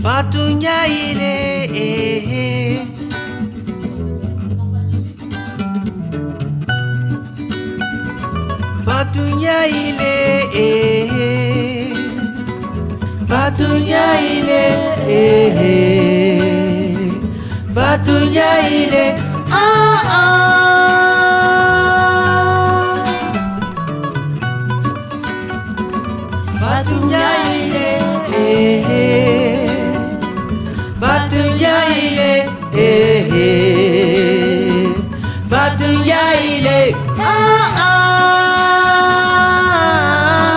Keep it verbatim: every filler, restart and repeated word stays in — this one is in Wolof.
Fatou Ndiaye ile eh. Fatou Ndiaye ile eh. Fatou Ndiaye ile eh. Fatou Ndiaye ile ah ah. Fatou Ndiaye ile eh. Fatou Ndiaye ile eh. Fatou Ndiaye ile ah.